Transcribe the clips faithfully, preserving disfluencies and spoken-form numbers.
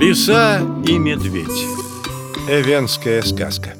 Лиса и медведь. Эвенская сказка.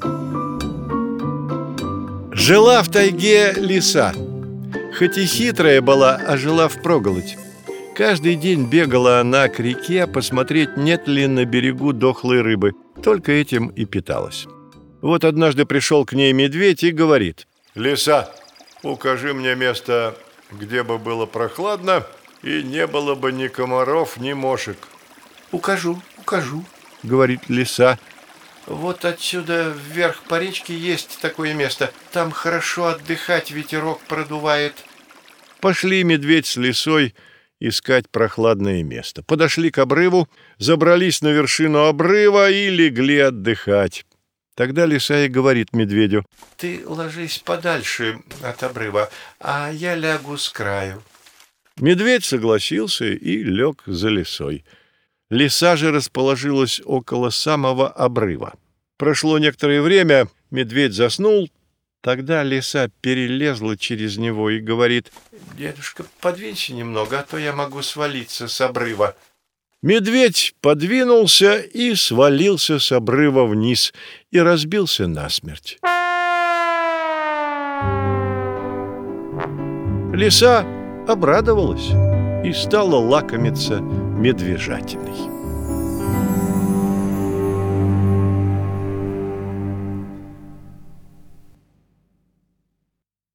Жила в тайге лиса. Хоть и хитрая была, а жила впроголодь. Каждый день бегала она к реке посмотреть, нет ли на берегу дохлой рыбы. Только этим и питалась. Вот однажды пришел к ней медведь и говорит: «Лиса, укажи мне место, где бы было прохладно и не было бы ни комаров, ни мошек». «Укажу, укажу», — говорит лиса. «Вот отсюда вверх по речке есть такое место. Там хорошо отдыхать, ветерок продувает». Пошли медведь с лисой искать прохладное место. Подошли к обрыву, забрались на вершину обрыва и легли отдыхать. Тогда лиса и говорит медведю: «Ты ложись подальше от обрыва, а я лягу с краю». Медведь согласился и лег за лисой. Лиса же расположилась около самого обрыва. Прошло некоторое время, медведь заснул. Тогда лиса перелезла через него и говорит: «Дедушка, подвинься немного, а то я могу свалиться с обрыва». Медведь подвинулся и свалился с обрыва вниз и разбился насмерть. Лиса обрадовалась и стала лакомиться медвежатиной.